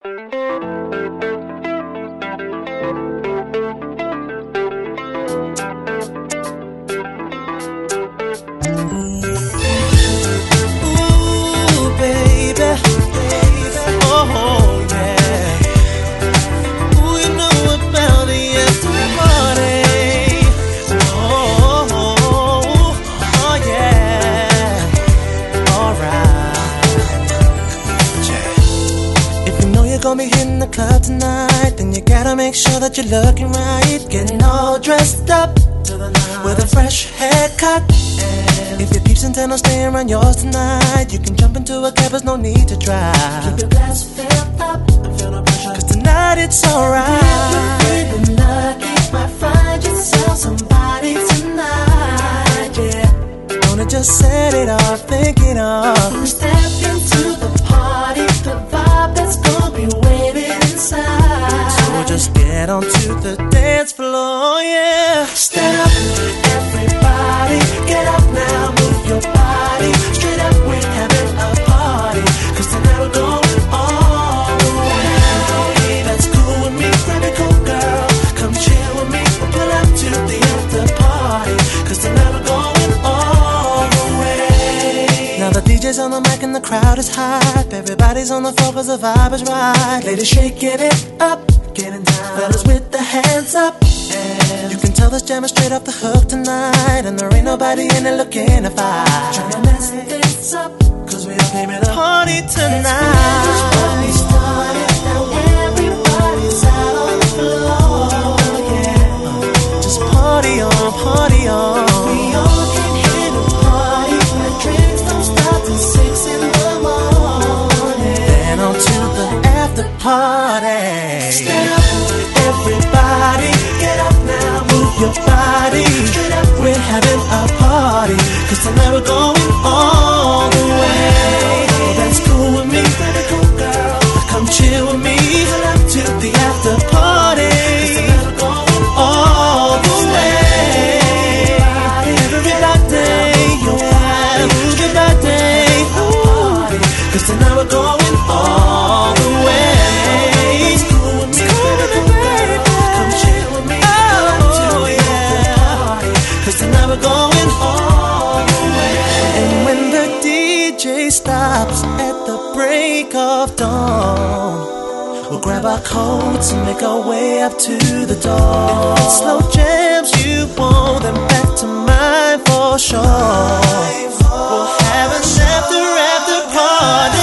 Gonna be hitting the club tonight, then you gotta make sure that you're looking right. Getting all dressed up with a fresh haircut. If your peeps intend on staying around yours tonight, you can jump into a cab, there's no need to drive. Keep your glass filled up, cause tonight it's alright. If you're feeling lucky, might find yourself somebody tonight, yeah. Gonna just set it off, thinking of step into the party, the vibe that's gonna be waiting inside. So just get onto the dance floor, yeah. Stand up, everybody, get up now, move your body. Straight up, we're having a party, cause tonight we're going all the way. That's cool with me, grab your cool girl, come chill with me, we'll pull up to the after party, cause tonight we're going all the way. Now the DJ's on the mic and the crowd is hype. Everybody's on the floor cause the vibe is right. Ladies shaking it up, getting down. Fellas with the hands up, and you can tell this jam is straight off the hook tonight, and there ain't nobody in it looking to fight. Tryna mess things up, cause we all came in a party tonight. This party started, now everybody's out on the floor, yeah. Just party on, party on. We all came here to party, my drinks don't stop till 6 in the morning. Then on to the after party. Stand up, everybody, get up now, move your body. Straight up, we're having a party, cause tonight we're going all the way. Oh, that's cool with me, pretty cool girl, come chill with me, pull up to the after party, cause tonight we're going all the way. Everybody, yeah, move your body, cause tonight we're going all the way. It's cool with me, pretty cool girl, come chill with me, pull up to the after party, cause tonight we're going all the way. And when the DJ stops at the break of dawn, we'll grab our coats and make our way up to the door. If it's slow jams you want, then back to mine for sure. We'll have an after party.